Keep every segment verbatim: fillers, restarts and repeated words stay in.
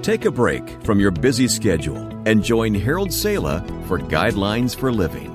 Take a break from your busy schedule and join Harold Sala for Guidelines for Living.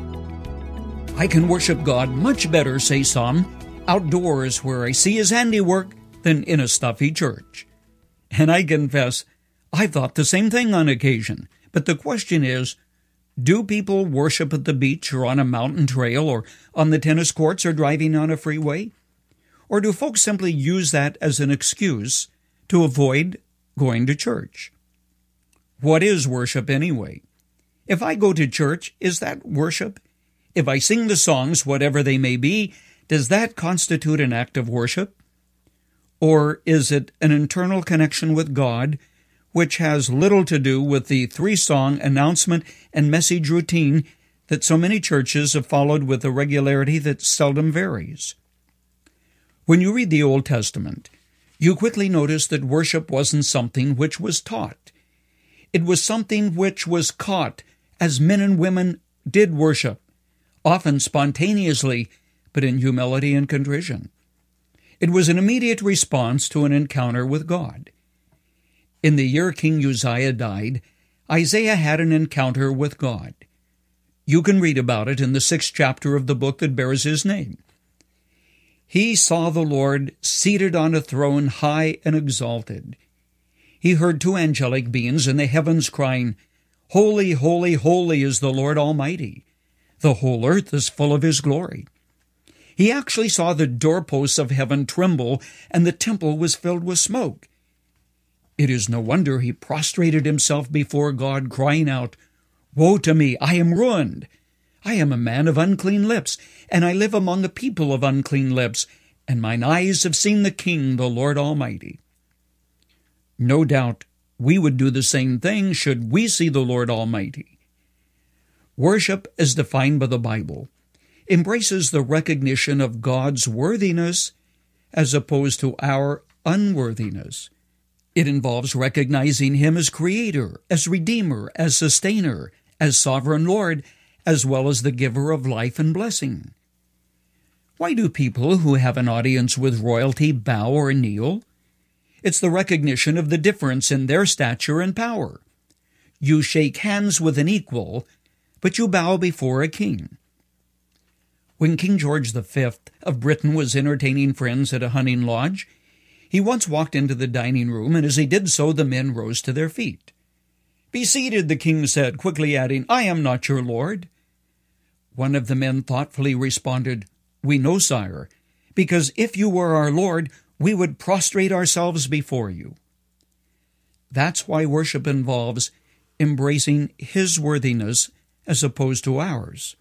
I can worship God much better, say some, outdoors where I see His handiwork than in a stuffy church. And I confess, I've thought the same thing on occasion. But the question is, do people worship at the beach or on a mountain trail or on the tennis courts or driving on a freeway? Or do folks simply use that as an excuse to avoid going to church? What is worship anyway? If I go to church, is that worship? If I sing the songs, whatever they may be, does that constitute an act of worship? Or is it an internal connection with God, which has little to do with the three-song announcement and message routine that so many churches have followed with a regularity that seldom varies? When you read the Old Testament, you quickly notice that worship wasn't something which was taught. It was something which was caught as men and women did worship, often spontaneously, but in humility and contrition. It was an immediate response to an encounter with God. In the year King Uzziah died, Isaiah had an encounter with God. You can read about it in the sixth chapter of the book that bears his name. He saw the Lord seated on a throne high and exalted. He heard two angelic beings in the heavens crying, "Holy, holy, holy is the Lord Almighty. The whole earth is full of His glory." He actually saw the doorposts of heaven tremble, and the temple was filled with smoke. It is no wonder he prostrated himself before God, crying out, "Woe to me, I am ruined. I am a man of unclean lips, and I live among a people of unclean lips, and mine eyes have seen the King, the Lord Almighty." No doubt we would do the same thing should we see the Lord Almighty. Worship, as defined by the Bible, embraces the recognition of God's worthiness as opposed to our unworthiness. It involves recognizing Him as Creator, as Redeemer, as Sustainer, as Sovereign Lord, as well as the giver of life and blessing. Why do people who have an audience with royalty bow or kneel? It's the recognition of the difference in their stature and power. You shake hands with an equal, but you bow before a king. When King George the Fifth of Britain was entertaining friends at a hunting lodge, he once walked into the dining room, and as he did so, the men rose to their feet. "Be seated," the king said, quickly adding, "I am not your lord." One of the men thoughtfully responded, "We know, sire, because if you were our lord, we would prostrate ourselves before you." That's why worship involves embracing His worthiness as opposed to ours.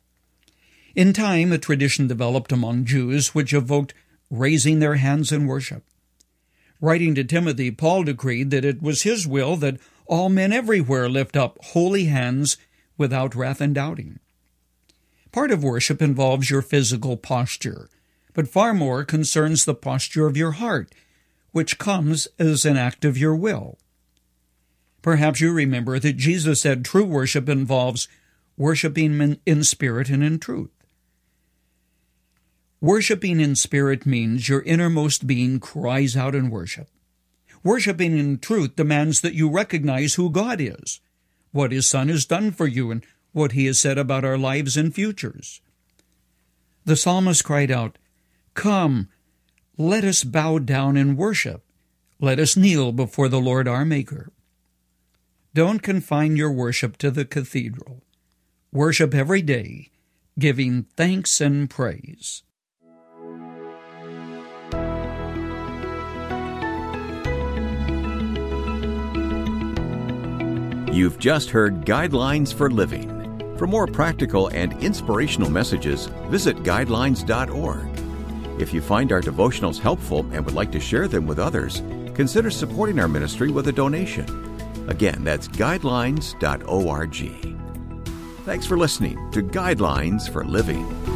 In time, a tradition developed among Jews which evoked raising their hands in worship. Writing to Timothy, Paul decreed that it was his will that all men everywhere lift up holy hands without wrath and doubting. Part of worship involves your physical posture, but far more concerns the posture of your heart, which comes as an act of your will. Perhaps you remember that Jesus said true worship involves worshiping in spirit and in truth. Worshipping in spirit means your innermost being cries out in worship. Worshipping in truth demands that you recognize who God is, what His Son has done for you, and what He has said about our lives and futures. The psalmist cried out, "Come, let us bow down and worship. Let us kneel before the Lord our Maker." Don't confine your worship to the cathedral. Worship every day, giving thanks and praise. You've just heard Guidelines for Living. For more practical and inspirational messages, visit guidelines dot org. If you find our devotionals helpful and would like to share them with others, consider supporting our ministry with a donation. Again, that's guidelines dot org. Thanks for listening to Guidelines for Living.